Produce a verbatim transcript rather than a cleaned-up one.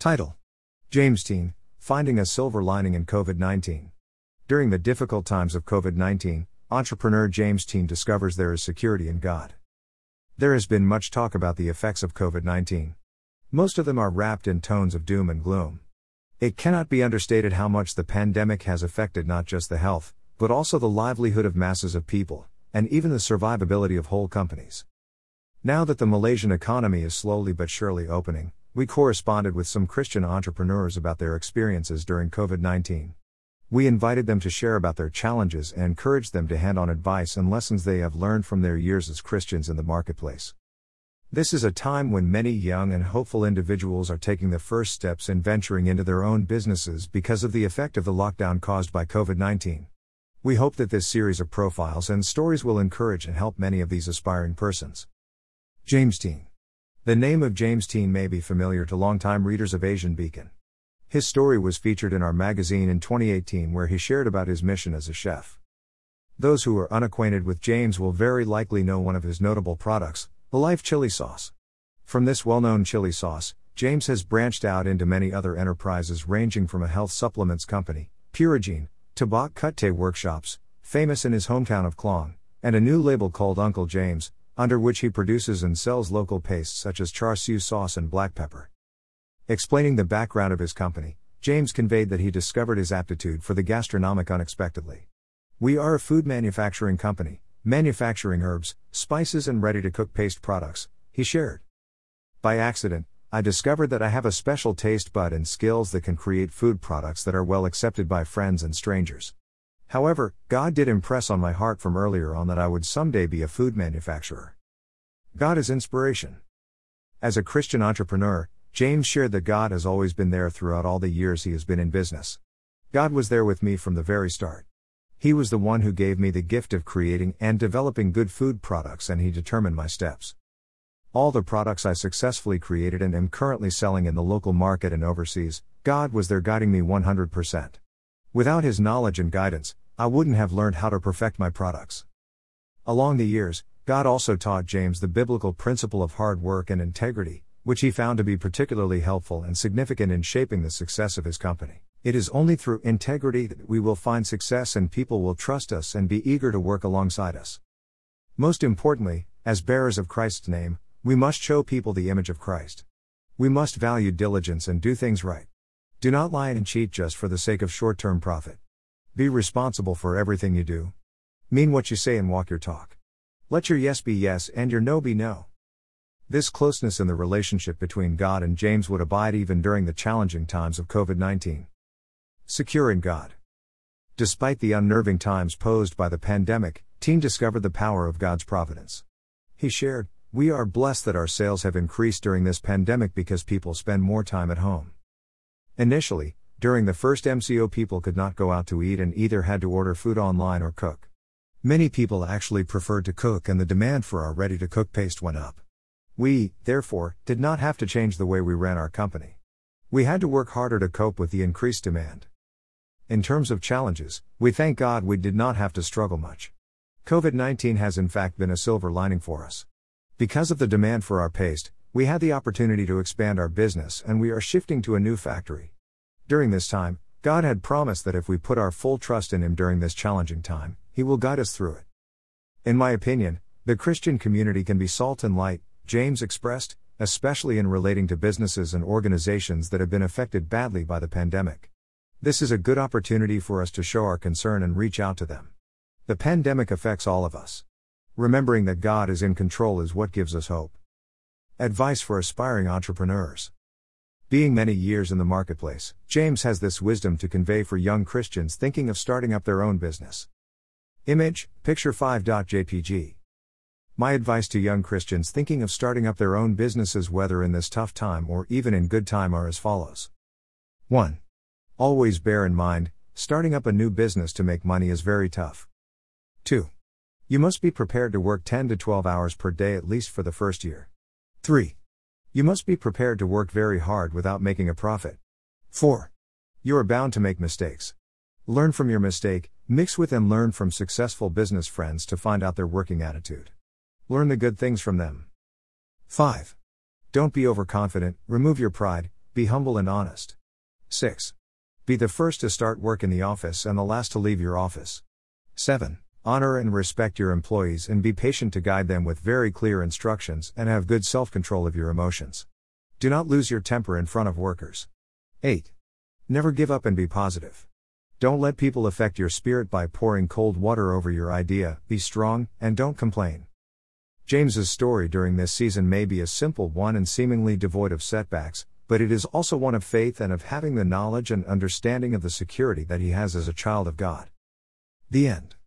Title: James Teen, Finding a Silver Lining in COVID nineteen. During the difficult times of COVID nineteen, entrepreneur James Teen discovers there is security in God. There has been much talk about the effects of COVID nineteen. Most of them are wrapped in tones of doom and gloom. It cannot be understated how much the pandemic has affected not just the health, but also the livelihood of masses of people, and even the survivability of whole companies. Now that the Malaysian economy is slowly but surely opening, we corresponded with some Christian entrepreneurs about their experiences during COVID nineteen. We invited them to share about their challenges and encouraged them to hand on advice and lessons they have learned from their years as Christians in the marketplace. This is a time when many young and hopeful individuals are taking the first steps in venturing into their own businesses because of the effect of the lockdown caused by COVID nineteen. We hope that this series of profiles and stories will encourage and help many of these aspiring persons. James Teen. The name of James Teen may be familiar to longtime readers of Asian Beacon. His story was featured in our magazine in twenty eighteen, where he shared about his mission as a chef. Those who are unacquainted with James will very likely know one of his notable products, the Life Chili Sauce. From this well-known chili sauce, James has branched out into many other enterprises, ranging from a health supplements company, Purigene, to Bak Kut Teh workshops, famous in his hometown of Klang, and a new label called Uncle James, under which he produces and sells local pastes such as char siu sauce and black pepper. Explaining the background of his company, James conveyed that he discovered his aptitude for the gastronomic unexpectedly. "We are a food manufacturing company, manufacturing herbs, spices and ready-to-cook paste products," he shared. "By accident, I discovered that I have a special taste bud and skills that can create food products that are well accepted by friends and strangers. However, God did impress on my heart from earlier on that I would someday be a food manufacturer." God is inspiration. As a Christian entrepreneur, James shared that God has always been there throughout all the years he has been in business. "God was there with me from the very start. He was the one who gave me the gift of creating and developing good food products, and he determined my steps. All the products I successfully created and am currently selling in the local market and overseas, God was there guiding me one hundred percent. Without his knowledge and guidance, I wouldn't have learned how to perfect my products." Along the years, God also taught James the biblical principle of hard work and integrity, which he found to be particularly helpful and significant in shaping the success of his company. "It is only through integrity that we will find success and people will trust us and be eager to work alongside us. Most importantly, as bearers of Christ's name, we must show people the image of Christ. We must value diligence and do things right. Do not lie and cheat just for the sake of short-term profit. Be responsible for everything you do. Mean what you say and walk your talk. Let your yes be yes and your no be no." This closeness in the relationship between God and James would abide even during the challenging times of COVID nineteen. Secure in God. Despite the unnerving times posed by the pandemic, Teen discovered the power of God's providence. He shared, "We are blessed that our sales have increased during this pandemic because people spend more time at home. Initially, during the first M C O, people could not go out to eat and either had to order food online or cook. Many people actually preferred to cook, and the demand for our ready-to-cook paste went up. We, therefore, did not have to change the way we ran our company. We had to work harder to cope with the increased demand. In terms of challenges, we thank God we did not have to struggle much. COVID nineteen has in fact been a silver lining for us. Because of the demand for our paste, we had the opportunity to expand our business, and we are shifting to a new factory. During this time, God had promised that if we put our full trust in Him during this challenging time, He will guide us through it. In my opinion, the Christian community can be salt and light, James expressed, especially in relating to businesses and organizations that have been affected badly by the pandemic. This is a good opportunity for us to show our concern and reach out to them. The pandemic affects all of us. Remembering that God is in control is what gives us hope. Advice for aspiring entrepreneurs. Being many years in the marketplace, James has this wisdom to convey for young Christians thinking of starting up their own business. Image, picture five dot J P G. My advice to young Christians thinking of starting up their own businesses, whether in this tough time or even in good time, are as follows. one. Always bear in mind, starting up a new business to make money is very tough. two. You must be prepared to work ten to twelve hours per day at least for the first year. three. You must be prepared to work very hard without making a profit. four. You are bound to make mistakes. Learn from your mistake, mix with and learn from successful business friends to find out their working attitude. Learn the good things from them. five. Don't be overconfident, remove your pride, Be humble and honest. six. Be the first to start work in the office and the last to leave your office. seven. Honor and respect your employees and be patient to guide them with very clear instructions and have good self-control of your emotions. Do not lose your temper in front of workers. eight. Never give up and be positive. Don't let people affect your spirit by pouring cold water over your idea. Be strong, and don't complain. James's story during this season may be a simple one and seemingly devoid of setbacks, but it is also one of faith and of having the knowledge and understanding of the security that he has as a child of God. The end.